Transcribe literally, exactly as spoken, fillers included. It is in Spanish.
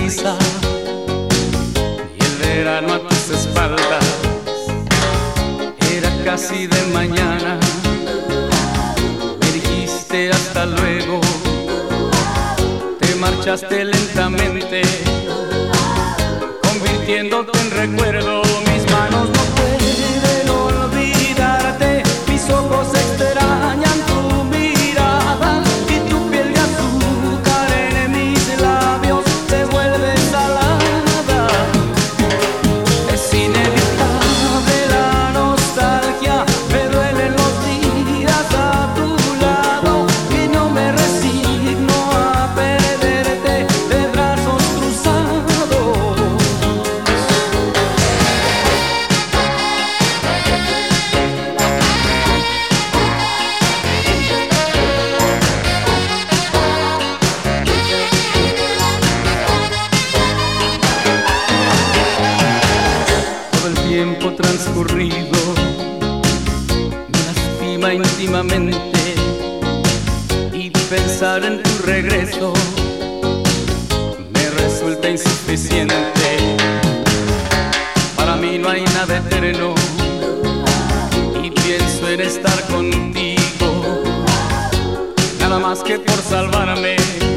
sonrisa y el verano a tus espaldas. Era casi de mañana, me dijiste hasta luego, te marchaste lentamente, convirtiéndote en recuerdo. Mis manos no pueden olvidarte, mis ojos extrañan tu mirada y tu piel de azúcar en mis labios se vuelve salada. Es inevitable la nostalgia, me duelen los días a tu lado y no me resigno a perderte de brazos cruzados. Todo el tiempo transcurrido me lastima íntimamente y pensar en tu regreso me resulta insuficiente. Para mí no hay nada eterno y pienso en estar contigo, nada más que por salvarme